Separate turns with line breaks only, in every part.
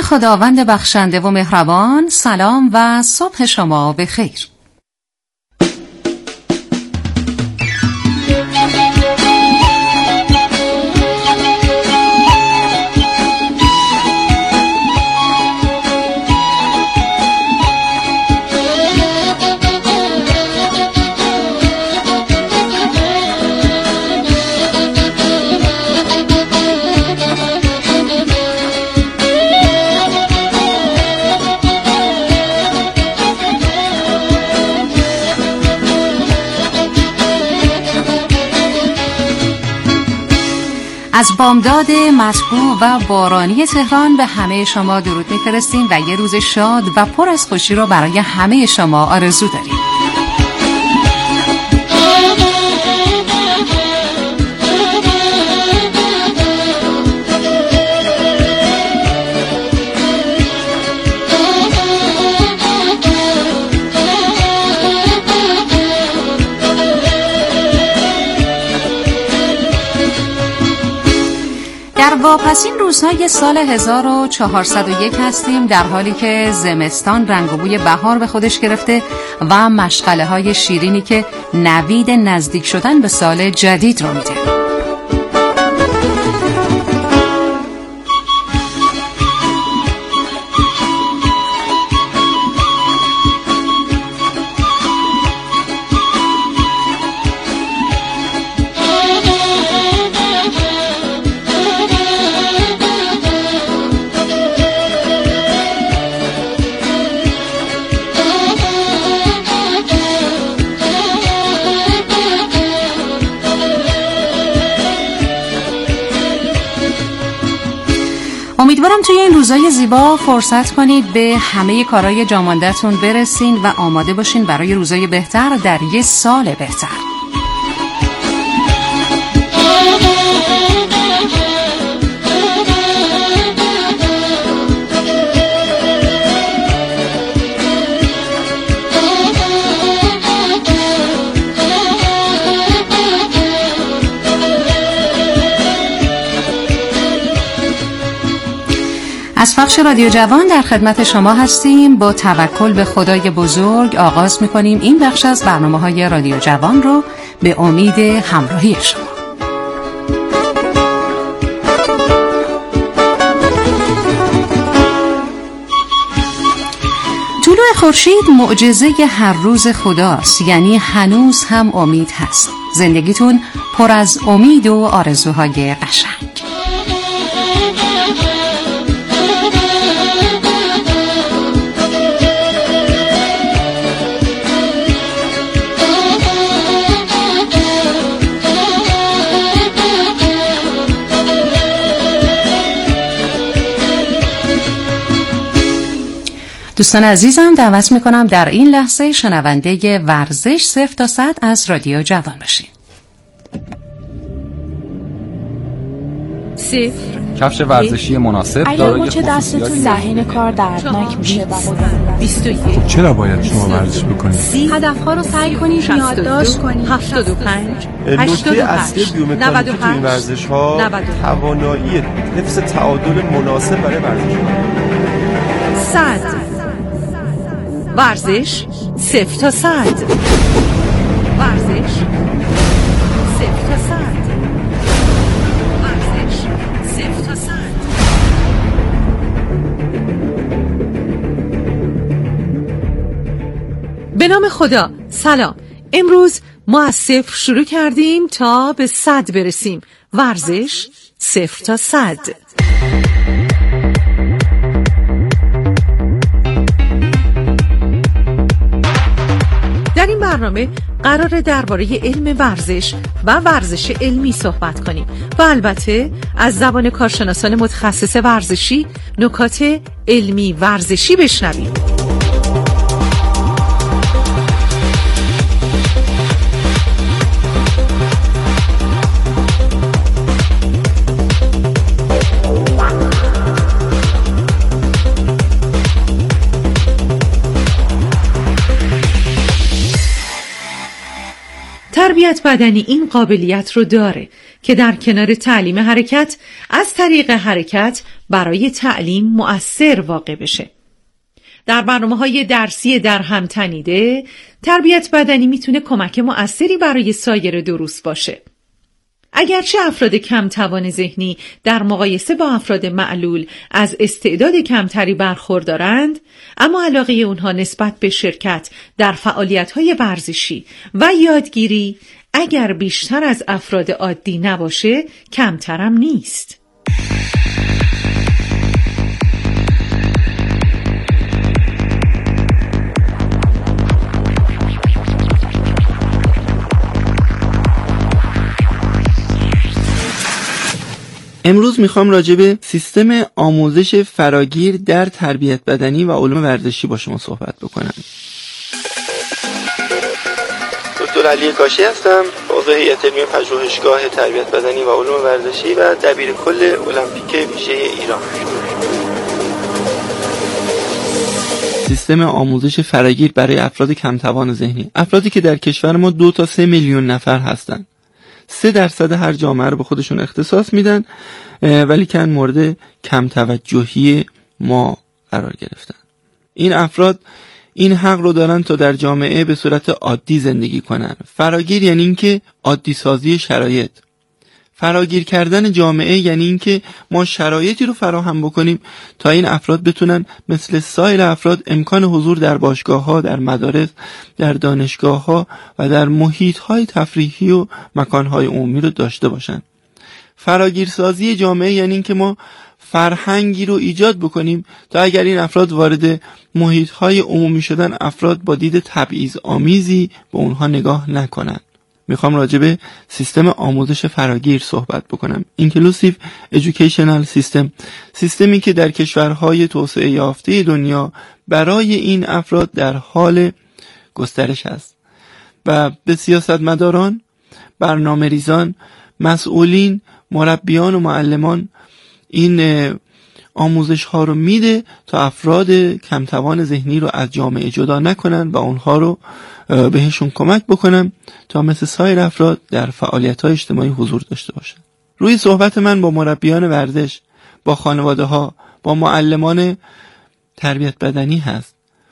خداوند بخشنده و مهربان، سلام و صبح شما بخیر. از بامداد مطبوع و بارانی تهران به همه شما درود می‌فرستیم و یه روز شاد و پر از خوشی رو برای همه شما آرزو داریم. در واپسین روزهای سال 1401 هستیم، در حالی که زمستان رنگ و بوی بهار به خودش گرفته و مشغله های شیرینی که نوید نزدیک شدن به سال جدید رو میده. امیدوارم توی این روزای زیبا فرصت کنید به همه کارهای جامانده‌تون برسین و آماده باشین برای روزای بهتر در یه سال بهتر. از پخش رادیو جوان در خدمت شما هستیم. با توکل به خدای بزرگ آغاز می‌کنیم این بخش از برنامه‌های رادیو جوان رو به امید همراهی شما. طلوع خورشید معجزه هر روز خداست، یعنی هنوز هم امید هست. زندگیتون پر از امید و آرزوهای قشنگ. دوستان عزیزم، دعوت میکنم در این لحظه شنونده ورزش 0 تا 100 از رادیو جوان باشید.
0
کفش ورزشی مناسب
دارای مچ دستتون لحن کار دردناک میشه. 21
چرا باید شما ورزش بکنید؟
هدفها رو سعی کنید یادداشت کنید. 75
نکته اصلی بیومکانیکی تو این ورزش ها توانایی حفظ تعادل مناسب برای ورزش ها.
100 ورزش 0 تا 100 ورزش 0 تا 100 ورزش 0 تا 100. به نام خدا. سلام. امروز ما از 0 شروع کردیم تا به 100 برسیم. ورزش 0 تا 100. در این برنامه قراره درباره علم ورزش و ورزش علمی صحبت کنیم و البته از زبان کارشناسان متخصص ورزشی نکات علمی ورزشی بشنویم. تربیت بدنی این قابلیت رو داره که در کنار تعلیم حرکت از طریق حرکت برای تعلیم مؤثر واقع بشه. در برنامه‌های درسی در هم تنیده، تربیت بدنی میتونه کمک مؤثری برای سایر دروس باشه. اگرچه افراد کم توان ذهنی در مقایسه با افراد معلول از استعداد کمتری برخوردارند، اما علاقه اونها نسبت به شرکت در فعالیت‌های ورزشی و یادگیری اگر بیشتر از افراد عادی نباشه، کمترم نیست.
امروز میخوام راجع به سیستم آموزش فراگیر در تربیت بدنی و علوم ورزشی با شما صحبت بکنم. دکتر علی کاشی هستم، عضو هیئت علمی پژوهشگاه تربیت بدنی و علوم ورزشی و دبیرکل المپیک ویژه ایران. سیستم آموزش فراگیر برای افراد کم توان ذهنی، افرادی که در کشور ما 2 تا 3 میلیون نفر هستند. 3% هر جامعه رو به خودشون اختصاص میدن، ولی که مورد کم توجهی ما قرار گرفتن. این افراد این حق رو دارن تا در جامعه به صورت عادی زندگی کنن. فراگیر یعنی این که عادی سازی شرایط. فراگیر کردن جامعه یعنی این که ما شرایطی رو فراهم بکنیم تا این افراد بتونن مثل سایر افراد امکان حضور در باشگاه‌ها، در مدارس، در دانشگاه‌ها و در محیط‌های تفریحی و مکان‌های عمومی رو داشته باشن. فراگیرسازی جامعه یعنی این که ما فرهنگی رو ایجاد بکنیم تا اگر این افراد وارد محیط‌های عمومی شدن، افراد با دید تبعیض‌آمیزی به اونها نگاه نکنن. میخوام راجع به سیستم آموزش فراگیر صحبت بکنم. Inclusive Educational System، سیستمی که در کشورهای توسعه یافته دنیا برای این افراد در حال گسترش است و به سیاستمداران، برنامه‌ریزان، مسئولین، مربیان و معلمان این آموزش ها رو میده تا افراد کم توان ذهنی رو از جامعه جدا نکنن و اونها رو بهشون کمک بکنن تا مثل سایر افراد در فعالیت های اجتماعی حضور داشته باشن. روی صحبت من با مربیان ورزش، با خانواده ها، با معلمان تربیت بدنی هست.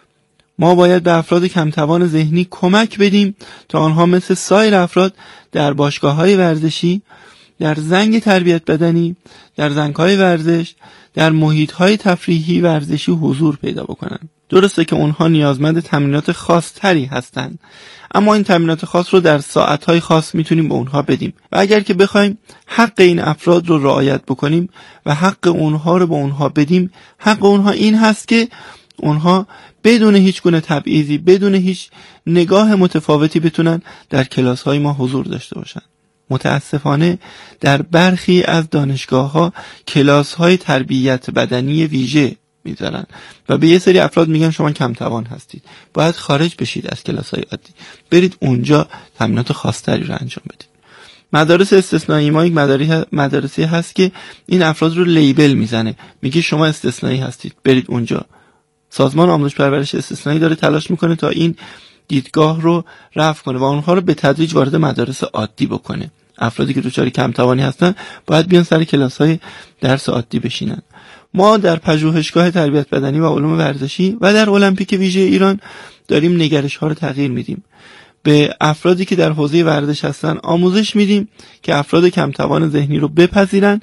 ما باید به افراد کم توان ذهنی کمک بدیم تا آنها مثل سایر افراد در باشگاه های ورزشی، در زنگ تربیت بدنی، در زنگ‌های ورزش، در محیط‌های تفریحی ورزشی حضور پیدا بکنن. درسته که اونها نیازمند تمرینات خاص تری هستن، اما این تمرینات خاص رو در ساعت‌های خاص میتونیم به اونها بدیم و اگر که بخوایم حق این افراد رو رعایت بکنیم و حق اونها رو به اونها بدیم، حق اونها این هست که اونها بدون هیچ گونه تبعیضی، بدون هیچ نگاه متفاوتی بتونن در کلاس‌های ما حضور داشته باشن. متاسفانه در برخی از دانشگاه‌ها کلاس‌های تربیت بدنی ویژه میذارن و به یه سری افراد میگن شما کم توان هستید، باید خارج بشید از کلاس‌های عادی، برید اونجا تمرینات خاص‌تری رو انجام بدید. مدارس استثنایی ما یک مدارسی هست که این افراد رو لیبل میزنه، میگه شما استثنایی هستید، برید اونجا. سازمان آموزش پرورش استثنایی داره تلاش میکنه تا این دیدگاه رو رفع کنه و اونها رو به تدریج وارد مدارس عادی بکنه. افرادی که دچار کم توانی هستن باید بیان سر کلاس‌های درس عادی بشینن. ما در پژوهشگاه تربیت بدنی و علوم ورزشی و در المپیک ویژه ایران داریم نگرش‌ها رو تغییر میدیم. به افرادی که در حوزه ورزش هستن آموزش میدیم که افراد کم توان ذهنی رو بپذیرن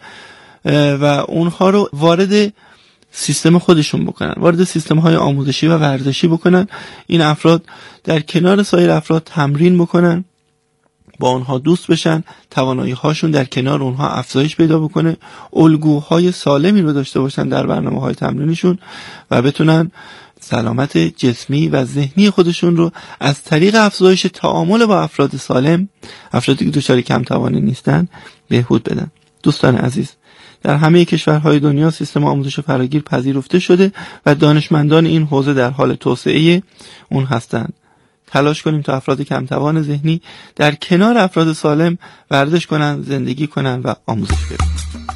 و اونها رو وارد سیستم خودشون بکنن، وارد سیستم‌های آموزشی و ورزشی بکنن. این افراد در کنار سایر افراد تمرین بکنن، با اونها دوست بشن، توانایی‌هاشون در کنار اونها افزایش پیدا بکنه، الگوهای سالمی رو داشته باشن در برنامه‌های تمرینشون و بتونن سلامت جسمی و ذهنی خودشون رو از طریق افزایش تعامل با افراد سالم، افرادی که دچار کم توانی نیستن، بهبود بدن. دوستان عزیز، در همه کشورهای دنیا سیستم آموزش فراگیر پذیرفته شده و دانشمندان این حوزه در حال توسعه اون هستند. تلاش کنیم تا افراد کم توان ذهنی در کنار افراد سالم ورزش کنن، زندگی کنن و آموزش ببینن.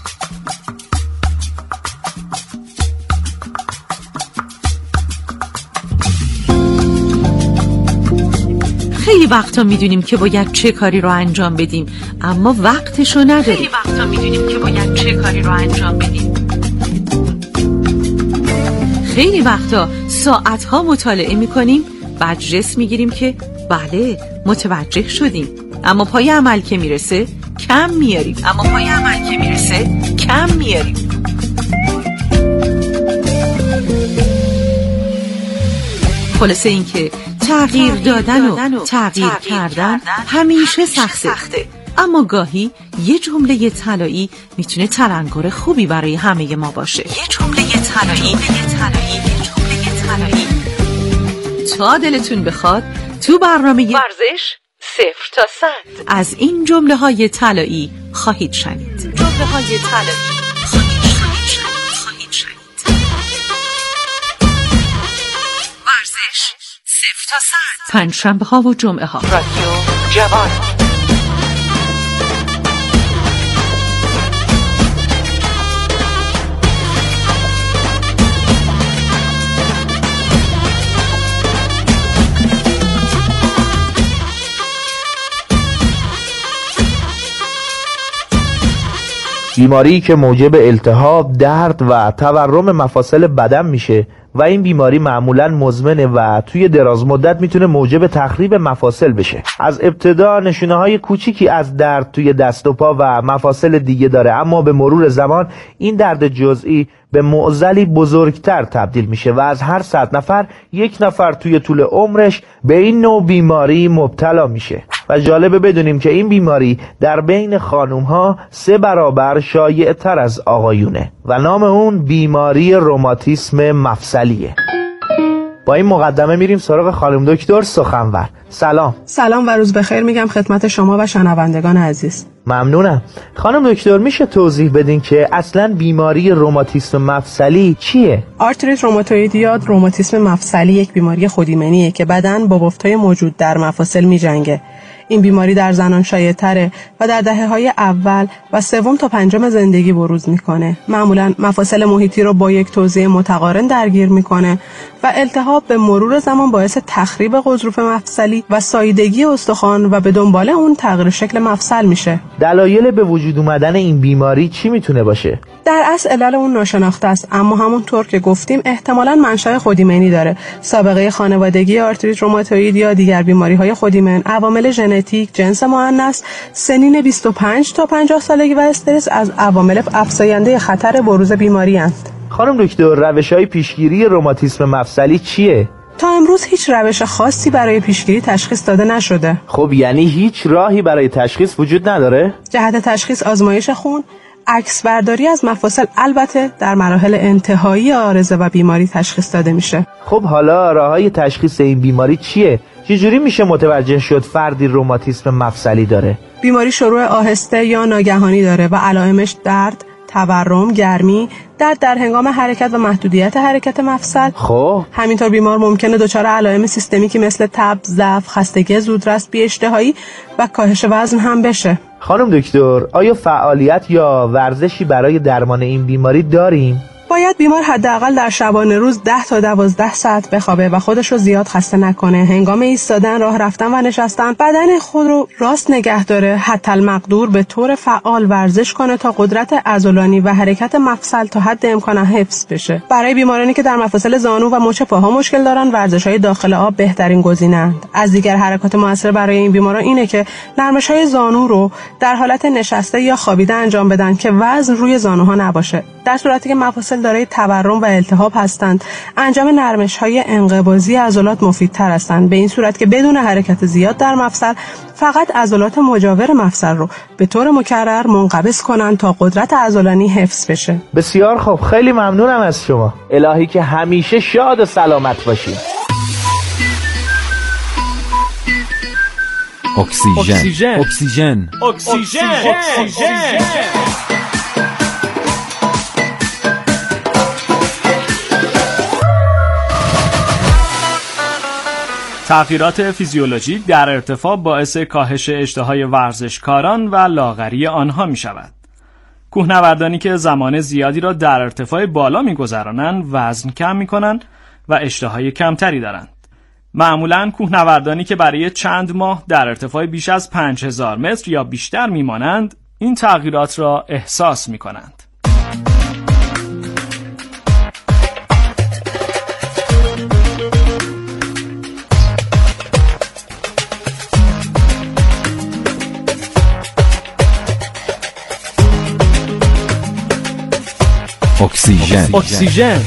خیلی وقتا میدونیم که باید چه کاری رو انجام بدیم، اما وقتشو نداریم. خیلی وقتا ساعتها مطالعه میکنیم، بعد جس میگیریم که بله متوجه شدیم، اما پای عمل که میرسه کم میاریم. خلاصه این که تغییر دادن و تغییر کردن همیشه سخته، اما گاهی یه جمله طلایی میتونه تلنگر خوبی برای همه ما باشه. تا دلتون بخواد تو برنامه ورزش 0 تا 100 از این جمله های طلایی خواهید شنید. ورزش 0 تا 100 پنجشنبه ها و جمعه ها. رادیو جوان.
بیماری که موجب التهاب، درد و تورم مفاصل بدن میشه و این بیماری معمولاً مزمنه و توی دراز مدت میتونه موجب تخریب مفاصل بشه. از ابتدا نشونه‌های کوچیکی از درد توی دست و پا و مفاصل دیگه داره، اما به مرور زمان این درد جزئی به معضلی بزرگتر تبدیل میشه و از هر 100 نفر 1 نفر توی طول عمرش به این نوع بیماری مبتلا میشه. و جالبه بدونیم که این بیماری در بین خانوم‌ها 3 برابر شایع‌تر از آقایونه و نام اون بیماری روماتیسم مفصلیه. با این مقدمه میریم سراغ خانم دکتر سخنور. سلام
و روز بخیر میگم خدمت شما و شنوندگان عزیز.
ممنونم. خانم دکتر میشه توضیح بدین که اصلا بیماری روماتیسم مفصلی چیه؟
آرتریت روماتوئید یا روماتیسم مفصلی یک بیماری خودایمنیه که بدن با بفت‌های موجود در مفاصل میجنگه. این بیماری در زنان شایع‌تره و در دهه‌های اول و سوم تا پنجم زندگی بروز میکنه. معمولاً مفاصل محیطی رو با یک توزیع متقارن درگیر میکنه و التهاب به مرور زمان باعث تخریب غضروف مفصلی و ساییدگی استخوان و به دنبال اون تغییر شکل مفصل میشه.
دلایل به وجود اومدن این بیماری چی میتونه باشه؟
در اصل علل اون ناشناخته است، اما همونطور که گفتیم احتمالاً منشأ خودایمنی داره. سابقه خانوادگی آرتریت روماتوئید یا دیگر بیماری‌های خودایمن، عوامل ژنتیک، جنس مؤنث، سنین 25 تا 50 سالگی و استرس از عوامل افزاینده خطر بروز بیماری هستند.
خانم دکتر، روش‌های پیشگیری روماتیسم مفصلی چیه؟
تا امروز هیچ روش خاصی برای پیشگیری تشخیص داده نشده.
خب یعنی هیچ راهی برای تشخیص وجود نداره؟
جهت تشخیص آزمایش خون، عکس برداری از مفاصل البته در مراحل انتهایی عارضه و بیماری تشخیص داده میشه.
خب حالا راههای تشخیص این بیماری چیه؟ چجوری میشه متوجه شد فردی روماتیسم مفصلی داره؟
بیماری شروع آهسته یا ناگهانی داره و علائمش درد، تورم، گرمی، درد در هنگام حرکت و محدودیت حرکت مفصل.
خب
همینطور بیمار ممکنه دچار علائم سیستمیکی مثل تب، ضعف، خستگی زودرس، بی‌اشتهایی و کاهش وزن هم بشه.
خانم دکتر، آیا فعالیت یا ورزشی برای درمان این بیماری داریم؟
باید بیمار حداقل در شبانه روز 10 تا 12 ساعت بخوابه و خودش رو زیاد خسته نکنه. هنگام ایستادن، راه رفتن و نشستن بدن خود رو راست نگه داره. حتی المقدور به طور فعال ورزش کنه تا قدرت عضلانی و حرکت مفصل تا حد امکان حفظ بشه. برای بیمارانی که در مفاصل زانو و مچ پاها مشکل دارن، ورزش‌های داخل آب بهترین گزینه‌اند. از دیگر حرکات موثر برای این بیماران اینه که نرمش‌های زانو رو در حالت نشسته یا خوابیده انجام بدن که وزن روی زانوها نباشه. در صورتی که مفاصل دارای تورم و التهاب هستند، انجام نرمش‌های انقباضی عضلات مفیدتر هستند. به این صورت که بدون حرکت زیاد در مفصل فقط عضلات مجاور مفصل رو به طور مکرر منقبض کنند تا قدرت عضلانی حفظ بشه.
بسیار خوب، خیلی ممنونم از شما. الهی که همیشه شاد و سلامت باشید.
اکسیژن.
تغییرات فیزیولوژیک در ارتفاع باعث کاهش اشتهای ورزشکاران و لاغری آنها می شود. کوهنوردانی که زمان زیادی را در ارتفاع بالا می گذرانند وزن کم می کنند و اشتهای کمتری دارند. معمولاً کوهنوردانی که برای چند ماه در ارتفاع بیش از 5000 متر یا بیشتر می مانند این تغییرات را احساس می کنند.
اکسیژن.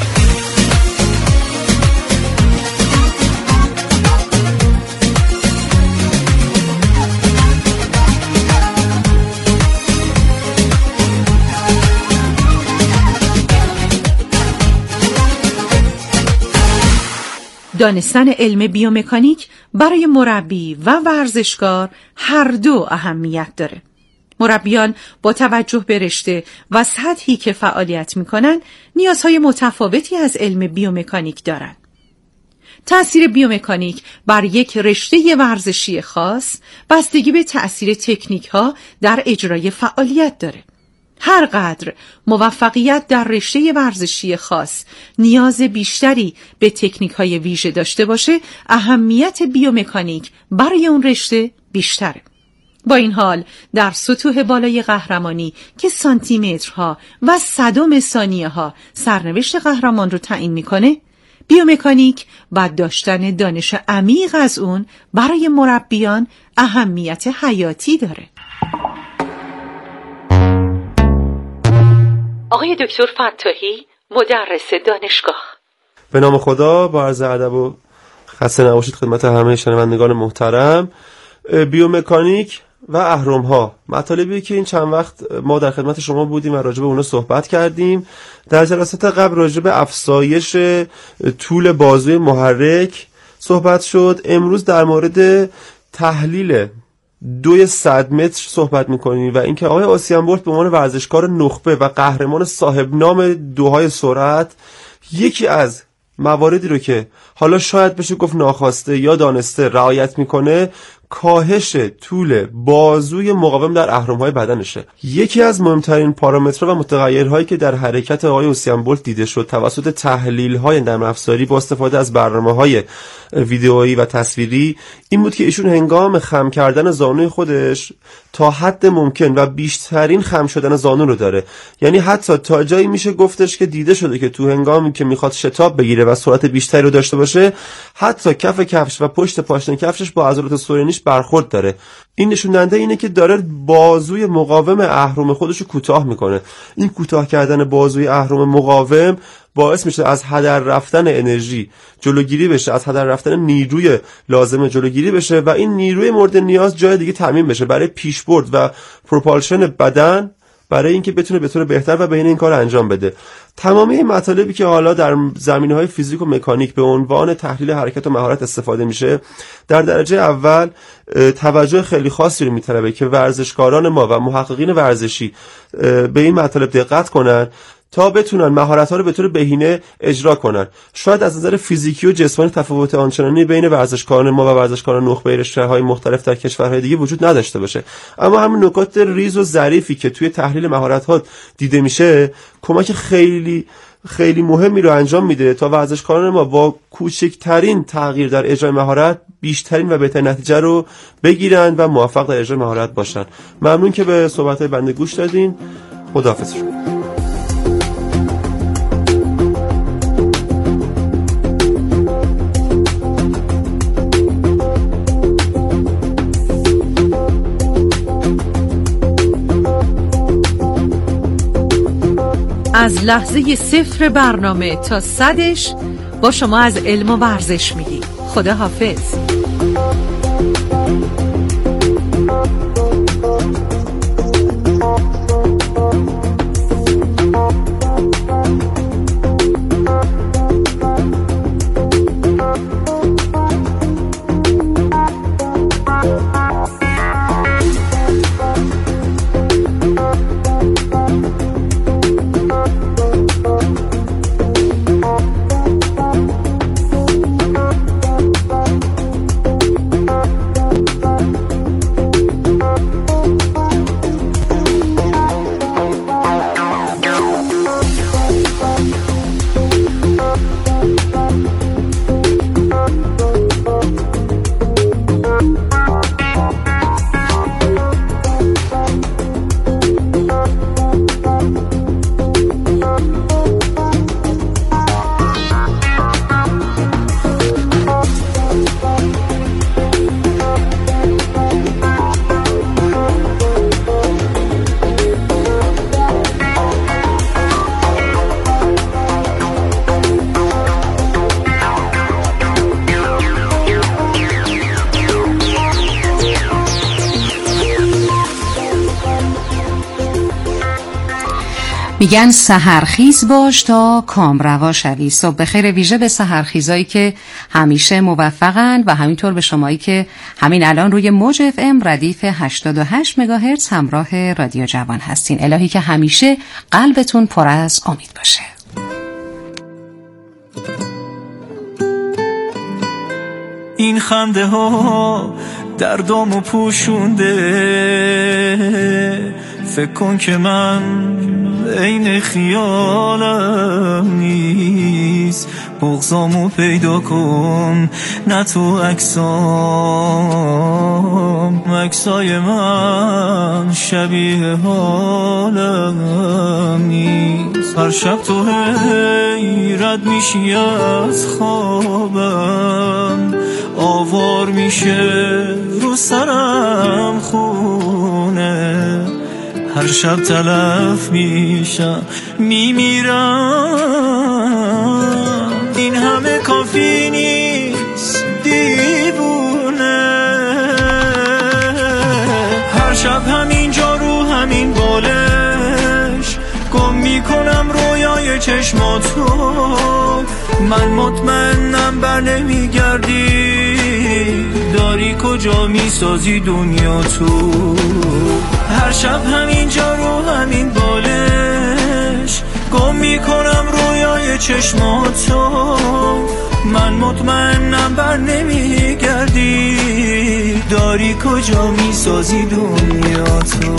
دانستن علم بیومکانیک برای مربی و ورزشکار هر دو اهمیت داره. مربیان با توجه به رشته و سطحی که فعالیت میکنن نیازهای متفاوتی از علم بیومکانیک دارن. تأثیر بیومکانیک بر یک رشته ورزشی خاص بستگی به تأثیر تکنیک ها در اجرای فعالیت داره. هر قدر موفقیت در رشته ورزشی خاص نیاز بیشتری به تکنیک های ویژه داشته باشه، اهمیت بیومکانیک برای اون رشته بیشتره. با این حال در سطوح بالای قهرمانی که سانتیمترها و صدم ثانیه ها سرنوشت قهرمان رو تعیین میکنه، بیومکانیک و داشتن دانش عمیق از اون برای مربیان اهمیت حیاتی داره. آقای دکتر فتاحی، مدرس دانشگاه.
به نام خدا، با عرض ادب و خسته نباشید خدمت همه شنوندگان محترم. بیومکانیک و اهرم‌ها مطالبی که این چند وقت ما در خدمت شما بودیم و راجع به اونها صحبت کردیم. در جلسات قبل راجع به افزایش طول بازوی محرک صحبت شد. امروز در مورد تحلیل 200 متر صحبت میکنیم و اینکه آقای آسیان بولت به عنوان ورزشکار نخبه و قهرمان صاحب نام دوهای سرعت یکی از مواردی رو که حالا شاید بشه گفت ناخواسته یا دانسته رعایت میکنه کاهش طول بازوی مقاوم در اهرم‌های بدنشه. یکی از مهمترین پارامترها و متغیرهایی که در حرکت آقای آسیان بولت دیده شد توسط تحلیل‌های نرم افزاری با استفاده از برنامه‌های ویدئویی و تصویری این بود که ایشون هنگام خم کردن زانوی خودش تا حد ممکن و بیشترین خم شدن زانو رو داره. یعنی حتی تا جایی میشه گفتش که دیده شده که تو هنگامی که میخواد شتاب بگیره و سرعت بیشتری رو داشته باشه حتی کف کفش و پشت پاشنه کفشش با عضلات سورینیش برخورد داره. این نشون دهنده اینه که داره بازوی مقاوم اهرم خودش رو کوتاه میکنه. این کوتاه کردن بازوی اهرم مقاوم باعث میشه از هدر رفتن انرژی جلوگیری بشه، از هدر رفتن نیروی لازمه جلوگیری بشه و این نیروی مورد نیاز جای دیگه تامین بشه برای پیشبرد و پروپالشن بدن، برای اینکه بتونه به طور بهتر و بهینه این کار انجام بده. تمامی این مطالبی که حالا در زمینه‌های فیزیک و مکانیک به عنوان تحلیل حرکت و مهارت استفاده میشه، در درجه اول توجه خیلی خاصی رو میطلبه که ورزشکاران ما و محققین ورزشی به این مطالب دقت کنن تا بتونن مهارت‌ها رو به طور بهینه اجرا کنن. شاید از نظر فیزیکی و جسمانی تفاوت آنچنانی بین ورزشکاران ما و ورزشکاران نخبه رشته‌های مختلف در کشورهای دیگه وجود نداشته باشه، اما همین نکات ریز و ظریفی که توی تحلیل مهارت‌ها دیده میشه کمک خیلی مهمی رو انجام میده تا ورزشکاران ما با کوچکترین تغییر در اجرای مهارت بیشترین و بهترین نتیجه رو بگیرن و موفق در اجرای مهارت باشن. ممنون که به صحبت‌های بنده گوش دادین. خداحافظ.
از لحظه صفر برنامه تا 100ش با شما از علم و ورزش میگیم. خدا حافظ.
میگن سحرخیز باش تا کامروا شوی. صبح بخیر ویژه به سحرخیزایی که همیشه موفقن و همینطور به شمایی که همین الان روی موج اف ام ردیف 88 مگاهرتز همراه رادیو جوان هستین. الهی که همیشه قلبتون پر از امید باشه.
این خنده ها دردامو پوشونده، فکر کن که من عین خیالم نیست، بغضامو پیدا کن نه تو عکسام، عکسای من شبیه حالم نیست. هر شب تو حیرت میشی از خوابم، آوار میشه رو سرم خونه، هر شب تلف میشم میمیرم، این همه کافی نیست دیوونه. هر شب همینجا رو همین بالش گم میکنم رویای چشماتو، من مطمئنم بر نمیگردی، داری کجا میسازی دنیا تو. هر شب همینجا رو همین بالش گم میکنم رویای چشماتو، من مطمئنم بر نمیگردی، داری کجا میسازی دنیا تو.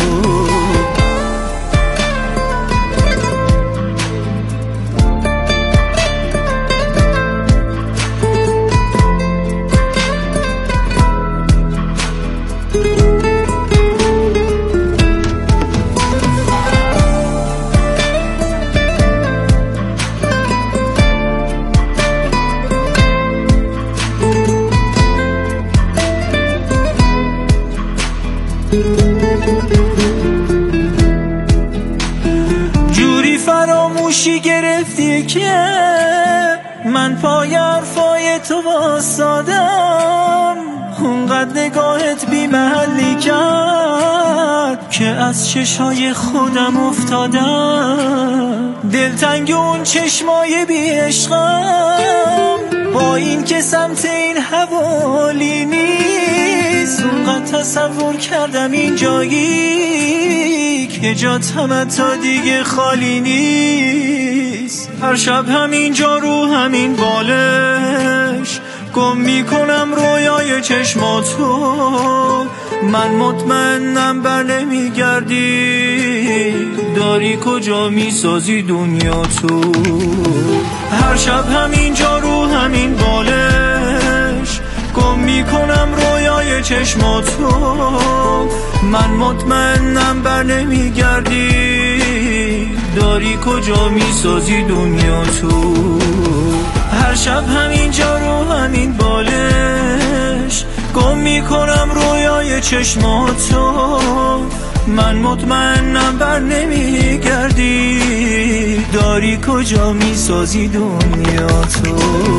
جوری فراموشی گرفتی که من پای حرفای تو واسادم، اونقدر نگاهت بی محلی کرد که از چشای خودم افتادم، دلتنگ اون چشمای بی عشقم، با این که سمت این حوالی نیست، اونقدر تصور کردم این جایی که جات هم تا دیگه خالی نیست. هر شب همینجا رو همین بالش گم میکنم رویای چشماتو، من مطمئنم بر نمیگردی، داری کجا میسازی دنیا تو. هر شب همینجا رو همین بالش گم میکنم رویای چشماتو، من مطمئنم بر نمیگردی، داری کجا میسازی دنیا تو. هر شب همینجا رو همین بالش گم میکنم رویای چشماتو، من مطمئنم بر نمیگردی، داری کجا میسازی دنیا تو.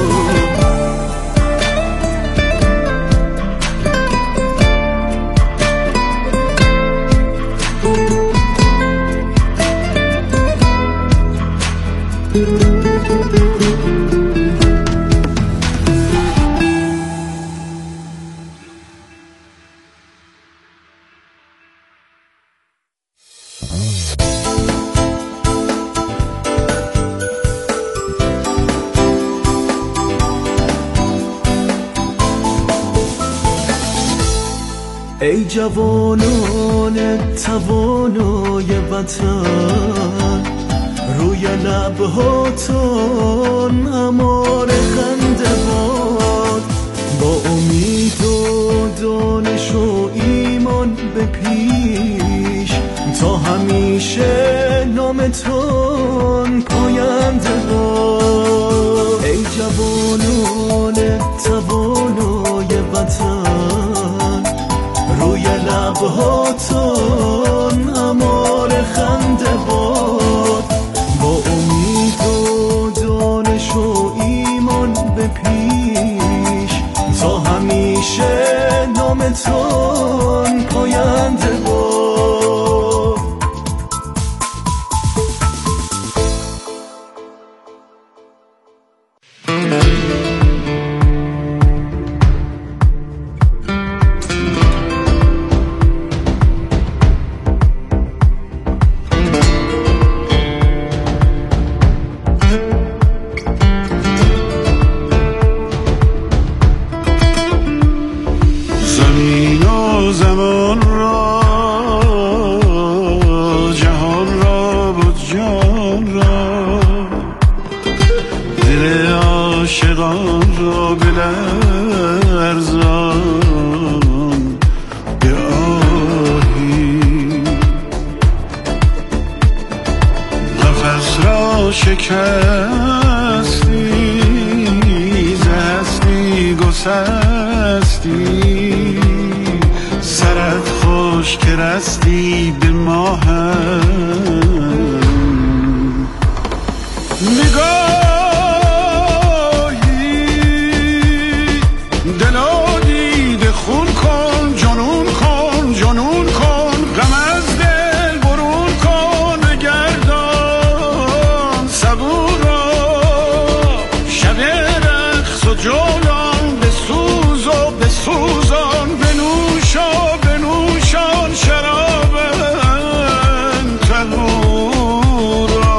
ای جوانان توانای وطن، روی لبهاتون امار خنده باد، با امید و دانش و ایمان به پیش، تا همیشه نامتون پاینده باد. ای جوانان توانای وطن، روی لبهاتون امار خنده باد، با امید و دانش و ایمان به پیش، تا همیشه نامتون پاینده باد.
نشستی زستی گسستی سرت خوش که رستی به ما هم نگاهی دلا دیده خون کن جنون کن جنون کن غم از دل برون کن بگردان صبورا شب رقص و جولان بسوز و بسوزان بنوش و بنوشان شراب طهورا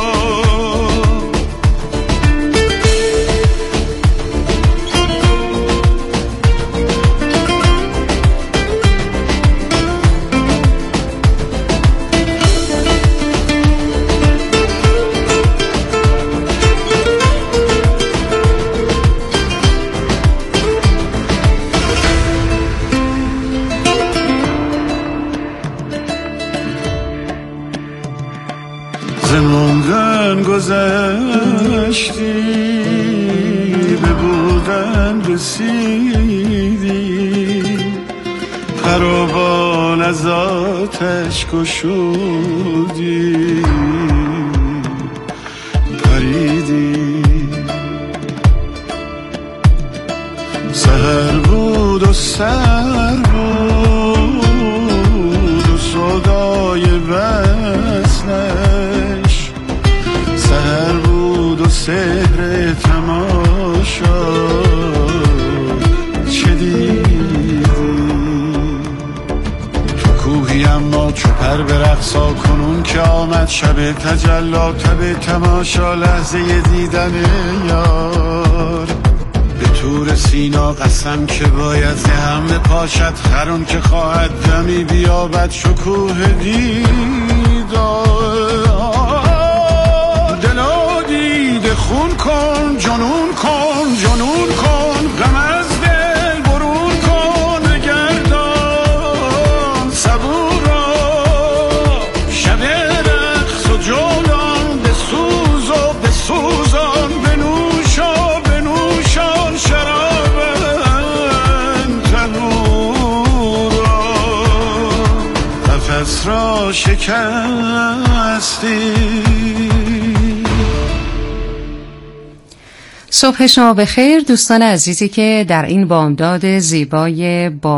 زموندن گذشتی به بودن رسیدی خرابان از آتش گشودی پریدی سحر بود و سر بود و صدای وصلش سحر بود و سحر تماشا چه دیدی تو کوهی اما چو پر به رقصا کنون که آمد شب تجلا تب تماشا لحظه دیدن یار به تور سینا قسم که باید ز همه پاشد خرون که خواهد دمی بیابد شکوه دیدار دلا دیده خون کن جنون کن جنون کن غم از دل برون کن بگردان صبورا شب رقص و جولان بسوز و بسوزان بنوش و بنوشان شراب طهورا قفس را شکستی.
صبح شما بخیر دوستان عزیزی که در این بامداد زیبای با